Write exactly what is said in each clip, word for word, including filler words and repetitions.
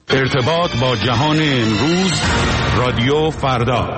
ارتباط با جهان امروز، رادیو فردا.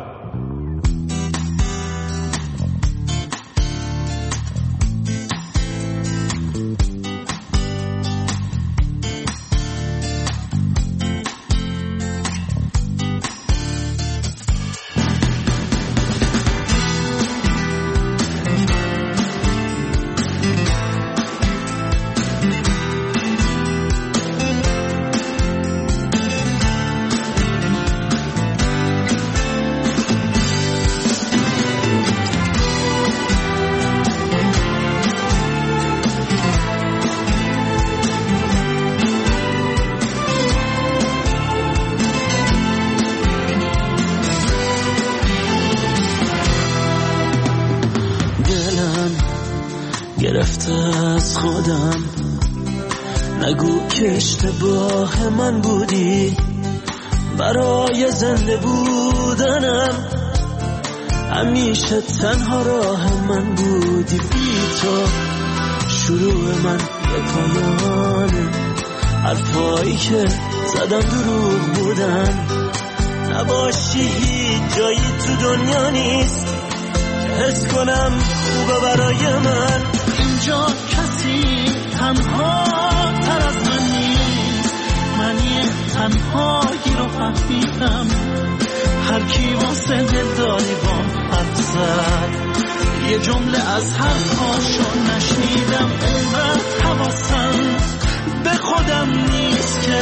نگو که اشتباه من بودی، برای زنده بودنم همیشه تنها راه من بودی. بی تو شروع من به پایانه، حرفایی که زدم دروغ بودن. نباشی هیچ جایی تو دنیا نیست که حس کنم خوبه برای من. اینجا کسی تنها تر از من نیست، من یه تنهایی رو فهمیدم. هر کی واسه دلداری بام حرف زد، یه جمله از حرفاشو نشنیدم. اینقدر حواسم به خودم نیست که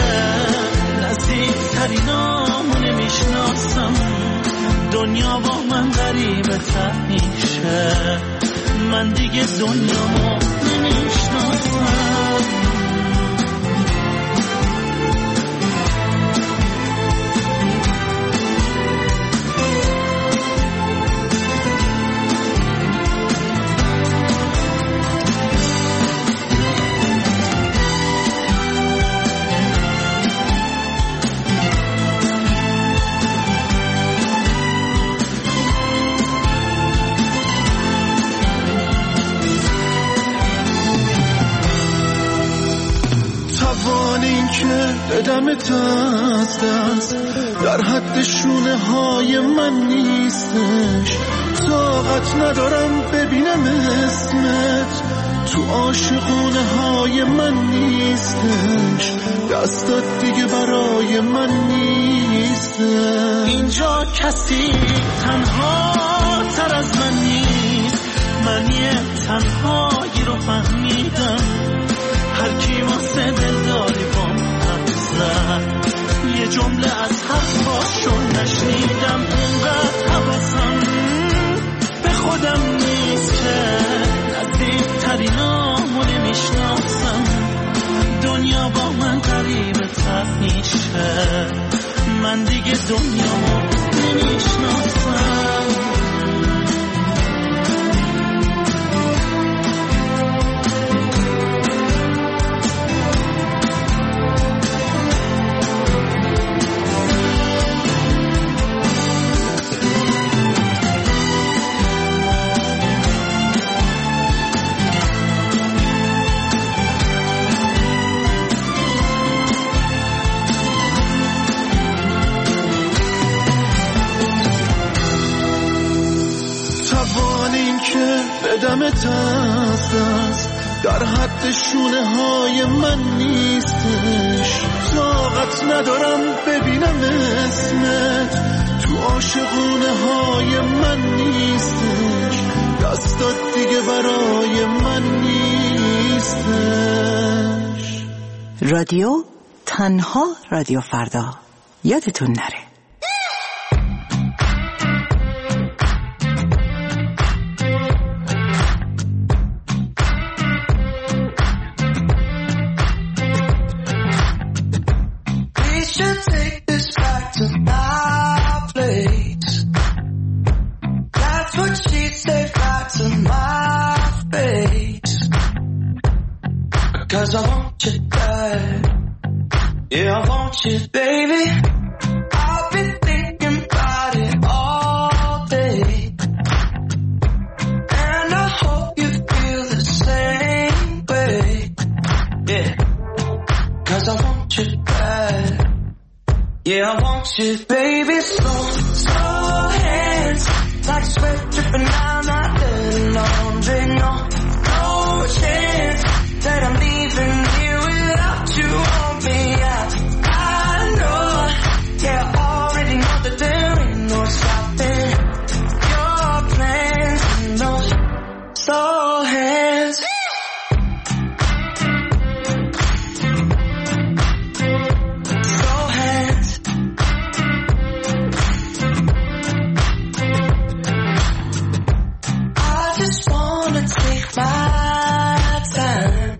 نزدیکترینامو نمیشناسم. دنیا با من غریبه تر میشه، من دیگه دنیامو نمیشناسم. بدمت از دست در حد شونه های من نیستش. طاقت ندارم ببینم اسمت تو عاشقونه های من نیستش. دستات دیگه برای من نیستش. اینجا کسی تنها تر از من نیست، من یه تنهایی رو فهمیدم. هر کی واسه دلداری بام زد، یه جمله از حرفاشو نشنیدم. اینقدر حواسم به خودم نیست که نزدیکترینامو نمیشناسم. دنیا با من غریبه تر میشه، من دیگه دنیامو نمیشناسم. بدمت از دست در حد شونه های من نیستش. طاقت ندارم ببینم اسمت تو عاشقونه های من نیستش. دستات دیگه برای من نیستش. رادیو تنها رادیو فردا، یادتون نره. Cause I want you bad, yeah I want you baby. I've been thinking about it all day, and I hope you feel the same way, yeah. Cause I want you bad. Yeah, I want you, baby. Slow, slow hands, like sweat dripping down my dirty laundry. No, no chance that I'm leaving here without you on me. I, I know, yeah, I already know that there ain't no stopping your plans and those slow hands. My time,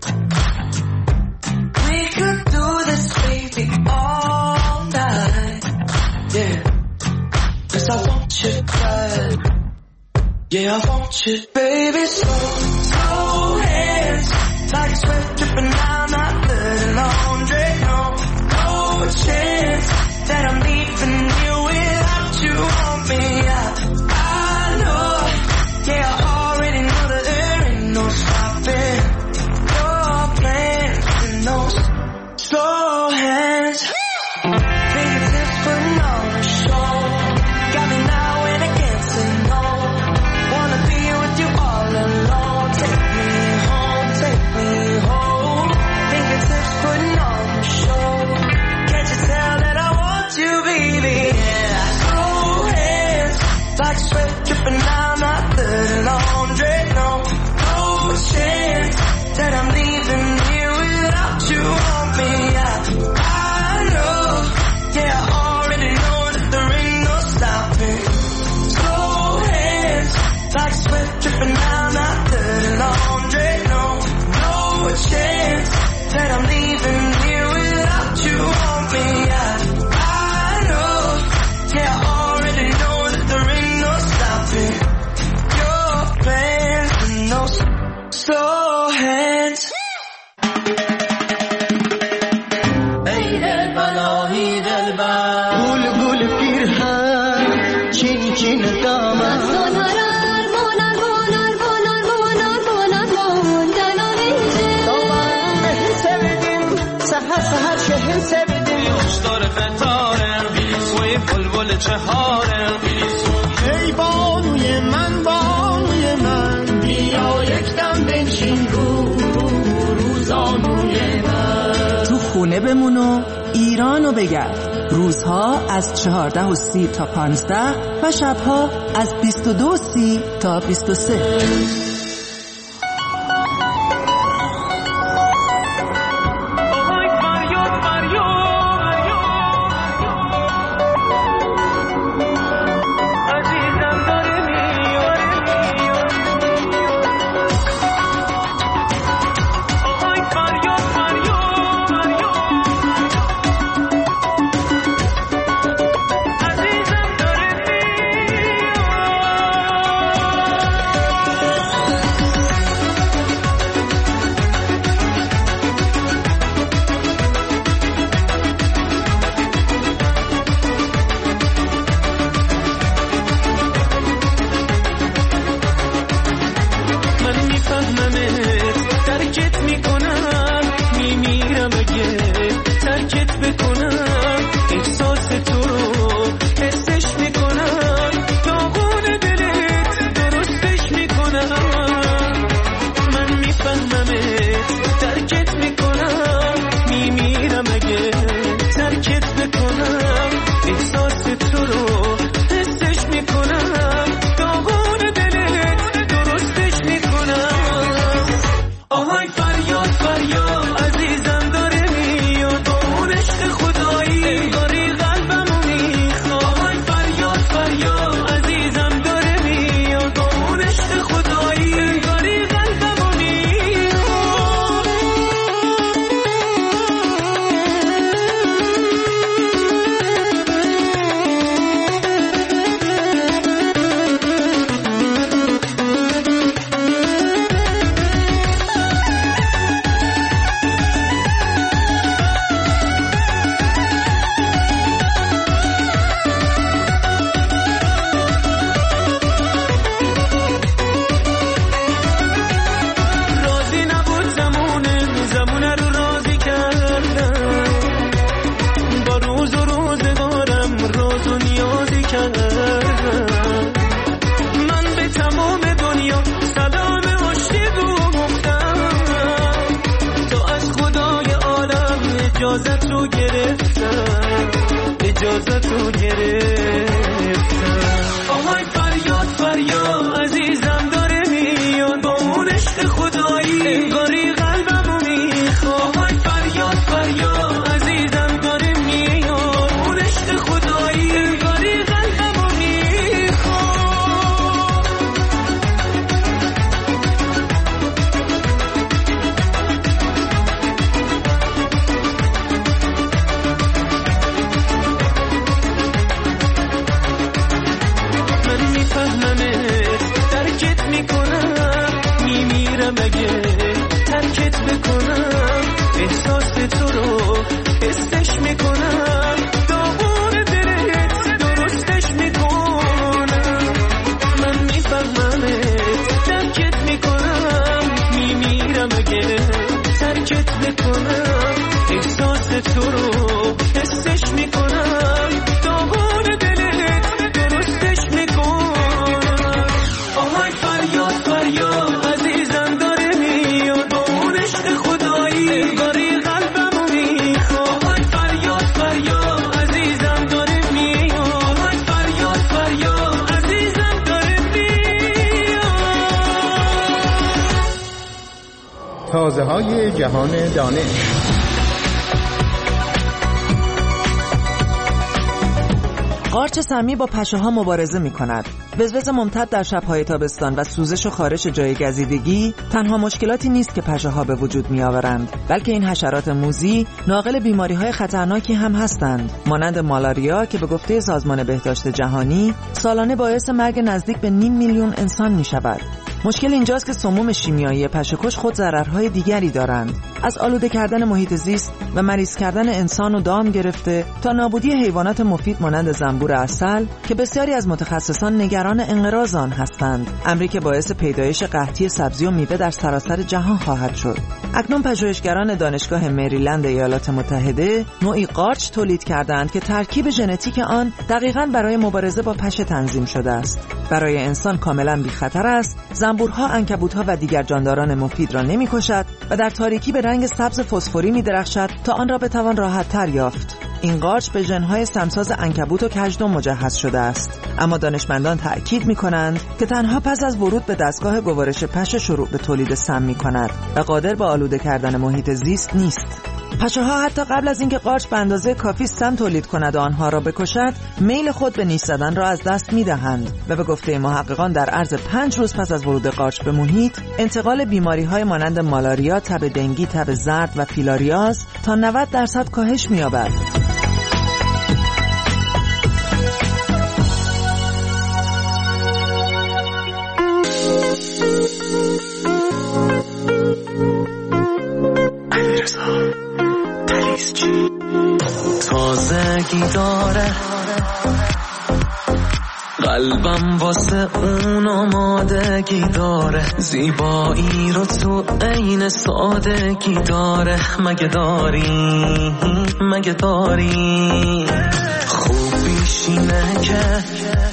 we could do this, baby, all night. Yeah, 'cause I want you bad. Yeah, I want you, baby. Slow, slow hands, like sweat dripping down my dirty laundry. No, no chance that I'm leaving you without you on me. I, I know, yeah, I already know that there ain't no stopping your plans and those slow hands. Fingertips putting on a show, got me now and I can't say no. Wanna be with you all alone. Take me home, take me home. Fingertips putting on a show, can't you tell that I want you, baby? Yeah, slow hands, like sweat dripping down my dirty laundry. No, no chance that I'm leaving here without you on me. I, I know, yeah, I already know that there ain't no stopping. Slow hands, like sweat dripping down my dirty laundry. No, no chance that I'm leaving here without you on me. I, I know, yeah, I already know that there ain't no stopping your plans and those slow hands. ای دل بلایی دل بر گل گل پیرهن چین چین دامن sonarar volar volar volar volar volar volar dalarince دامن sevdim seher seher şehir sevdim داره فتاره وی بلبل چهاره ای بانوی من بانوی من بیا یکدم بنشین رو روزانوی من تو خونه بمون و ایرانو بگرد. روزها از چهارده و سی تا پانزده و شبها از بیست و دو و سی تا بیست و سه. کردم. من به تمام دنیا سلام آشتی گفتم، تا از خدای عالم اجازت رو گرفتم، اجازت رو گرفتم. آهای فریاد فریاد عزیزم داره میاد، با اون عشق خدایی انگاری قلبمو میخواد. آهای فریاد فریاد عزیزم داره میاد، اون عشق خدایی انگاری قلبمو میخواد. من میفهممت، درکت میکنم، میمیرم اگه ترکت بکنم. احساس تو رو حسش میکنم، داغون دلت درستش میکنم. من میفهممت، درکت میکنم، میمیرم اگه ترکت بکنم. احساس تو رو حسش میکنم، داغون دلت درستش میکنم. آهای فریاد فریاد عزیزم داره میاد، با اون عشق خدایی انگاری قلبمو میخواد. آهای فریاد فریاد عزیزم داره میاد، آهای فریاد فریاد عزیزم داره میاد. تازه های جهان دانش. قارچ سمی با پشه‌ها مبارزه می‌کند. وزوز ممتد در شب‌های تابستان و سوزش و خارش جای گزیدگی تنها مشکلاتی نیست که پشه‌ها به وجود می‌آورند، بلکه این حشرات موذی ناقل بیماری‌های خطرناکی هم هستند، مانند مالاریا که به گفته سازمان بهداشت جهانی سالانه باعث مرگ نزدیک به نیم میلیون انسان می‌شود. مشکل اینجاست که سموم شیمیایی پشه‌کش خود ضررهای دیگری دارند، از آلوده کردن محیط زیست و مریض کردن انسان و دام گرفته تا نابودی حیوانات مفید مانند زنبور عسل که بسیاری از متخصصان نگران انقراض آن هستند، امری که باعث پیدایش قحطی سبزی و میوه در سراسر جهان خواهد شد. اکنون پژوهشگران دانشگاه مریلند ایالات متحده نوعی قارچ تولید کردند که ترکیب ژنتیک آن دقیقاً برای مبارزه با پشه تنظیم شده است. برای انسان کاملاً بی‌خطر است، زنبورها، عنکبوت‌ها و دیگر جانداران مفید را نمی‌کشد و در تاریکی به رنگ سبز فسفوری می‌درخشد تا آن را بتوان راحت‌تر یافت. این قارچ به ژن‌های سمساز عنکبوت و کژدم مجهز شده است، اما دانشمندان تأکید می‌کنند که تنها پس از ورود به دستگاه گوارش پشه شروع به تولید سم می‌کند و قادر به آلوده کردن محیط زیست نیست. پشه‌ها حتی قبل از اینکه قارچ به اندازه کافی سم تولید کند و آنها را بکشد، میل خود به نیش زدن را از دست می‌دهند و به گفته محققان در عرض پنج روز پس از ورود قارچ به محیط، انتقال بیماری‌های مانند مالاریا، تب دنگی، تب زرد و فیلاریاز تا نود درصد کاهش می‌یابد. تازگی داره قلبم واسه اون آمادگی داره، زیبایی رو تو عین سادگی داره. مگه داری مگه داری خوبیش اینه که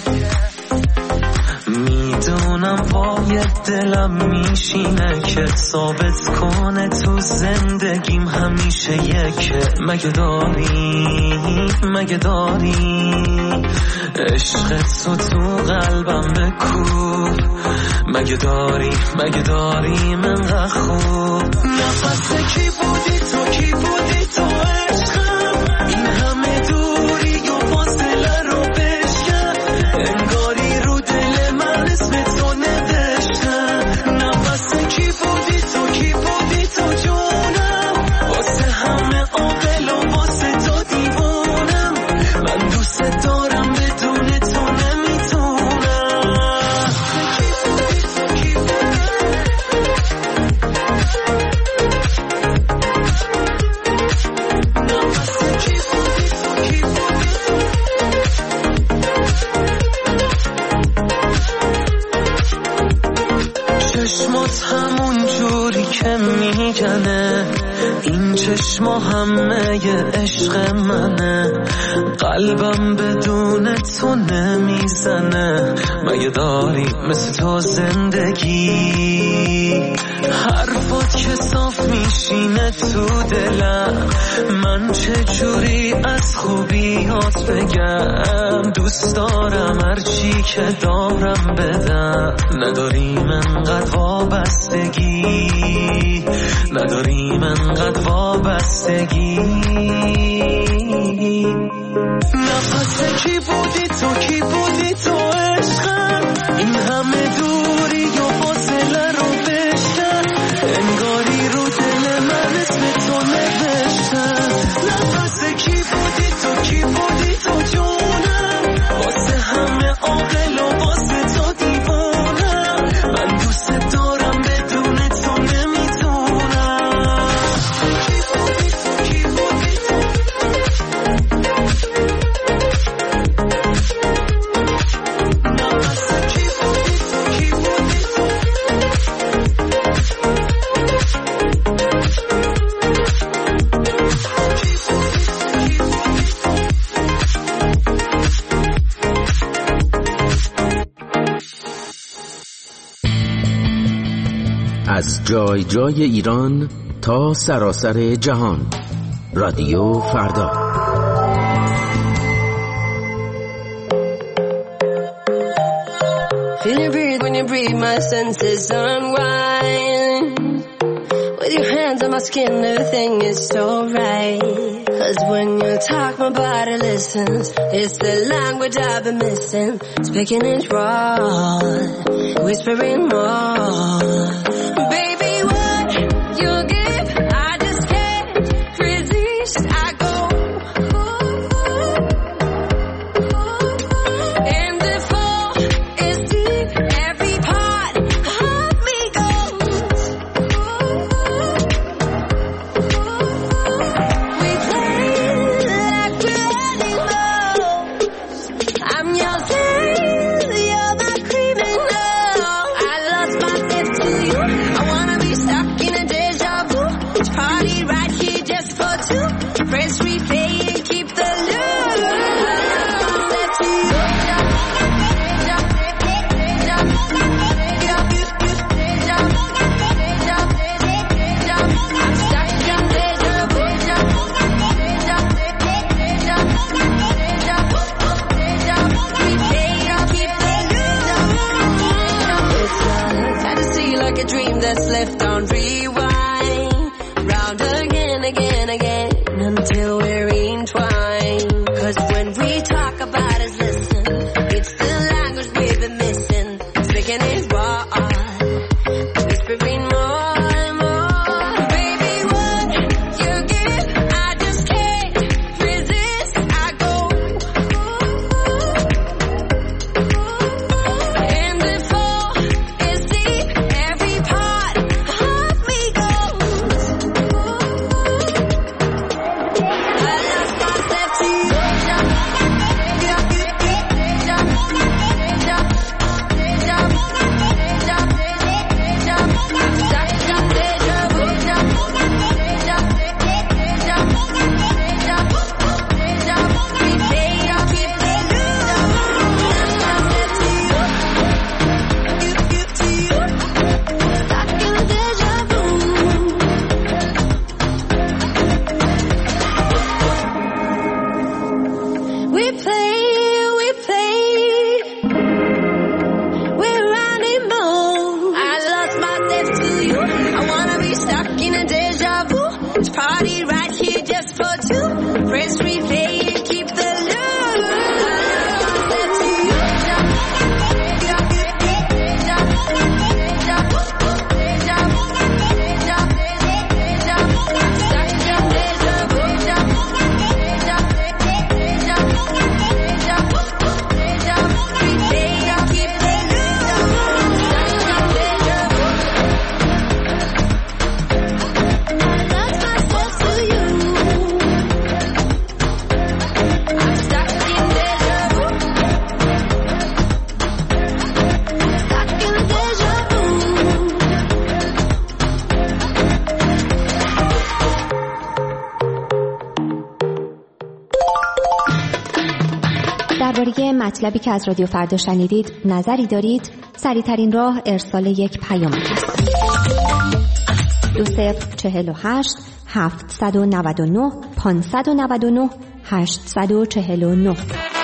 میدونم پای دلم میشینه که ثابت کنه تو زندگیم همیشه یکه. مگه داری مگه داری عشقت تو تو قلبم بکوب. مگه داری مگه داری منقدر خوب. نفس کی بودی تو کی بودی تو عشقم، این همه دوری و فاصله رو بشکن، انگاری رو دل من اسم تو نوشتم. نفس کی بودی تو کی بودی تو جونم، واسه همه عاقل و واسه تو دیوونم. من دوست دارم بدون تو نمیتونم. چشما همه ی عشق منه، قلبم بدون تو نمیزنه. مگه داری مثل تو زندگی؟ حرفات که صاف میشینه تو دلم، من چجوری از خوبیات بگم؟ دوست دارم هرچی که دارم بدم. نداریم انقدر وابستگی، نداریم انقدر وابستگی. نفس کی بودی تو، کی بودی تو عشقم؟ این همه دوری و فاصله رو بشکن، انگاری رو دل من اسم تو نوشتم. نفس کی بودی تو، کی بودی تو جونم؟ واسه همه عاقل و واسه تو دیوانم. من دوست دارم بدون تو نمیتونم. کی بودی تو، کی بودی تو؟ نفس کی بودی تو، کی بودی تو؟ از جای جای ایران تا سراسر جهان، رادیو فردا. Feel you breathe when you breathe, my senses unwind. With your hands on my skin, everything is so right. Cause when you talk, my body listens. It's the language I've been missing. Speaking it raw, whispering more. Baby, what you give, I just can't resist. I go, and the fall is deep. Every part of me goes. We play like we're animals. I'm your slave, you're my criminal. I lost myself to you. I wanna be stuck in a deja vu. It's party right here just for two. Press replay and keep the loop. I lost myself to you. Deja, deja, deja, deja, deja, deja, I'm stuck in deja vu. Deja, deja, deja, deja, deja, replay and keep the loop. It's a fantasy like a dream that's left on rewind. Round again, again, again, until we're entwined. Cause when we talk about us, listen, it's the language we've been missing. Speaking is raw, whispering more and more. Baby, what you give, I just can't resist. I go, and the fall is deep. Every part of me goes. I lost myself to you. درباره مطلبی که از رادیو فردا شنیدید نظری دارید؟ سریع‌ترین راه ارسال یک پیام است. دو صفر چهل و هشت هفتصد و نود و نه پانصد و نود و نه هشتصد و چهل و نه.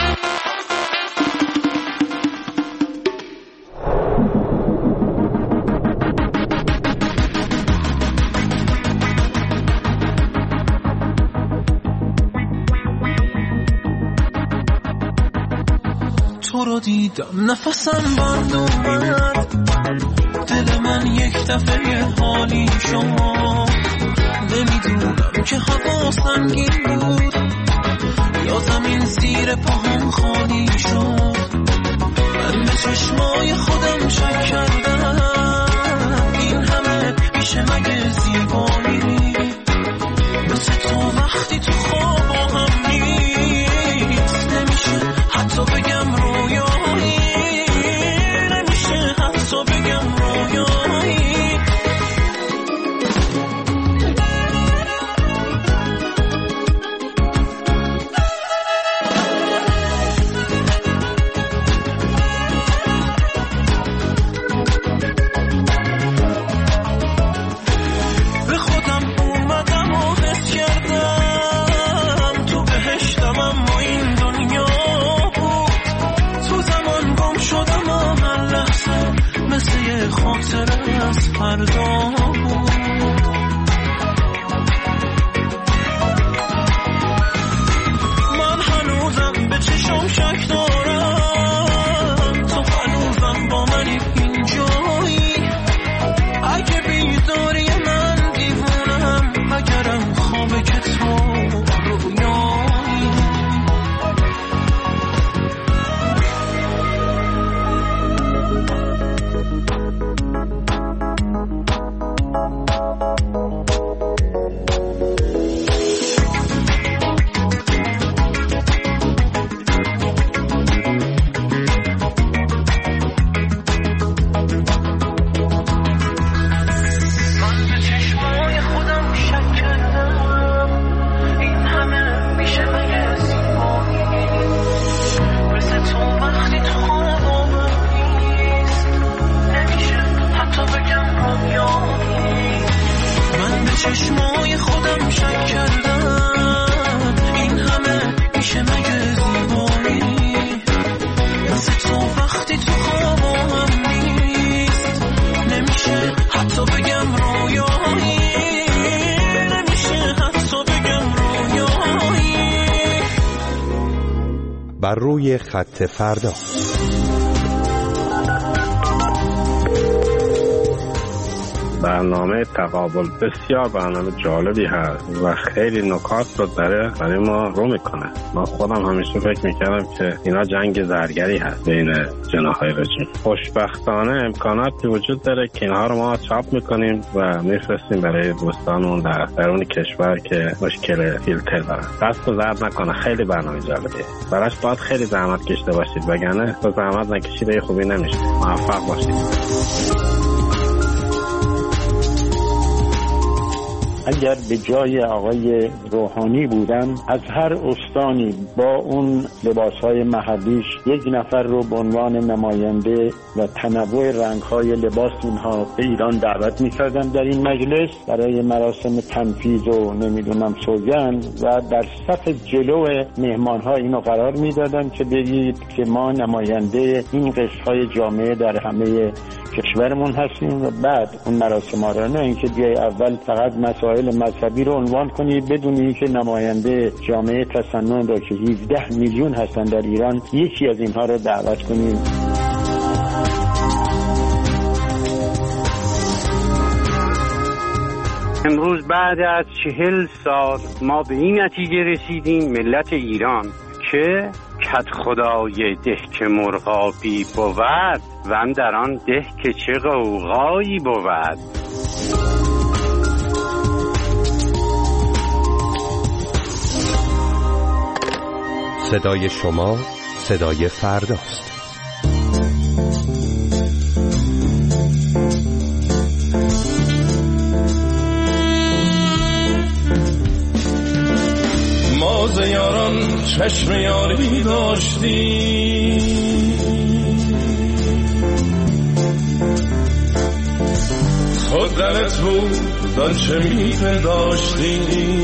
تو رو دیدم نفسم بند اومد، دل من یک دفعه حالی شما، نمیدونم که هوا سنگین بود یا زمین زیر پاهم خالی شد. من به چشمای خودم شک کردم این همه میشه مگه زیبایی، مثل تو وقتی تو خواب هم نیست، نمیشه حتی بگم رویایی، نمیشه حتی بگم رویایی. به خودم اومدم و حس کردم تو بهشتم، اما این دنیا مثل یه خاطره از فردا بود. من هنوزم به چشم شک دارم، تو هنوزم با منی اینجایی، اگه بیداری من دیوونم، اگرم خوابه که تو رویایی. چشمای خودم شک کردم این همه میشه مگه زیبایی، مثل تو وقتی تو خوابم نیست، نمیشه حتی بگم رویایی، نمیشه حتی بگم رویایی. بر روی خط فردا. برنامه تقابل بسیار برنامه جالبی هست و خیلی نکات رو داره برای ما رو میکنه. من خودم همیشه فکر میکردم که اینا جنگ زرگری هست بین جناح‌های رژیم. خوشبختانه امکاناتی وجود داره که اینها رو ما چاپ میکنیم و میفرستیم برای دوستانمون در درون کشور که مشکل فیلتر دارن. دست رو زرد نکنه، خیلی برنامه جالبیه. براش باید خیلی زحمت کشیده باشید، وگرنه تو زحمت نکشیده خوبی نمیشه. موفق باشید. اگر به جای آقای روحانی بودم، از هر استانی با اون لباسهای محلیش یک نفر رو به عنوان نماینده و تنوع رنگهای لباس اینها به ایران دعوت می‌کردم در این مجلس برای مراسم تنفیذ و نمیدونم سوگند، و در صف جلو مهمان‌ها اینو قرار میدادم که بگید که ما نماینده این قشرهای جامعه در همه کشورمون هستیم، و بعد اون مراسم ها را، نه اینکه بیای اول فقط مسائل مذهبی رو عنوان کنی بدون اینکه نماینده جامعه تسنن را که هفده میلیون هستن در ایران یکی از اینها رو دعوت کنیم. امروز بعد از چهل سال ما به این نتیجه رسیدیم ملت ایران که کت خدای ده که مرغابی بود و در آن ده که چه غوغایی بود. صدای شما صدای فرداست. ما باز یاران چشم یاری داشتی، خود دلت بود آنچه می‌پنداشتی.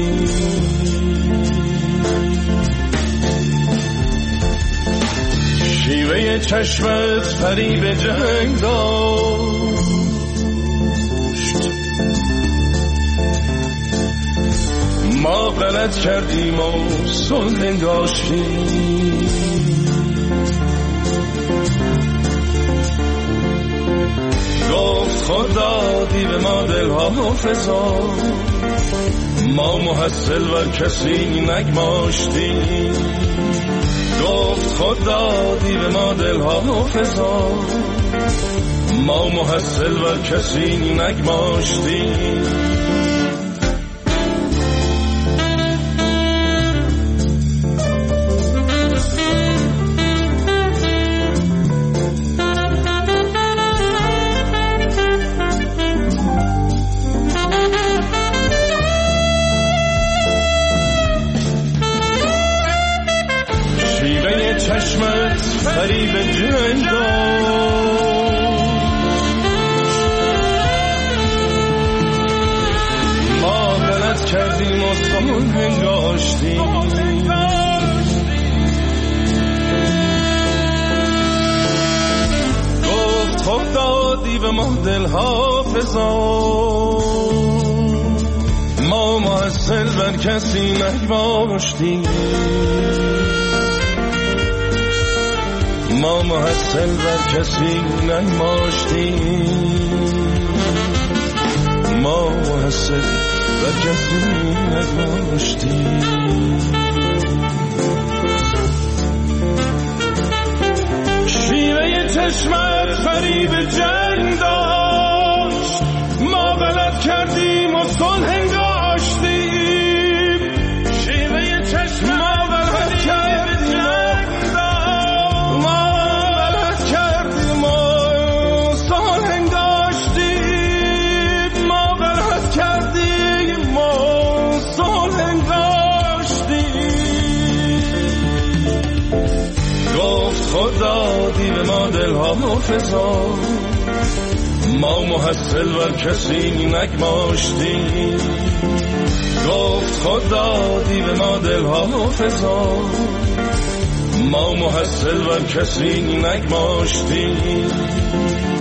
شیوه چشمت فریب جنگ داشت، ما غلط کردیم و صلح انگاشتیم. گفت خود دادی به ما دلها حافظا، ما محصل و کسی نگماشتیم. گفت خود دادی به ما دلها حافظا، ما محصل و کسی نگماشتیم. چشمت فریب جنگ داشت، ما غلط کردیم و صلح انگاشتیم. گفت خود دادی به ما دل حافظا، ما محصل بر کسی نگماشتیم. ما محصل بر کسی نگماشتیم، ما محصل بر کسی نگماشتیم. شیوه چشمت فریب جنگ داشت، ما غلط کردیم و صلح انگاشتیم. شیوه چشمت ما غلط کردیم دادی به ما دلها حافظا، ما محصل بر کسی نگماشتیم. گفت خود دادی به ما دلها حافظا، ما محصل بر کسی نگماشتیم.